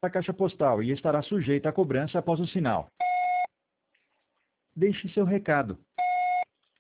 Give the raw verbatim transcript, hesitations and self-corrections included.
a caixa postal e estará sujeita à cobrança após o sinal. Deixe seu recado.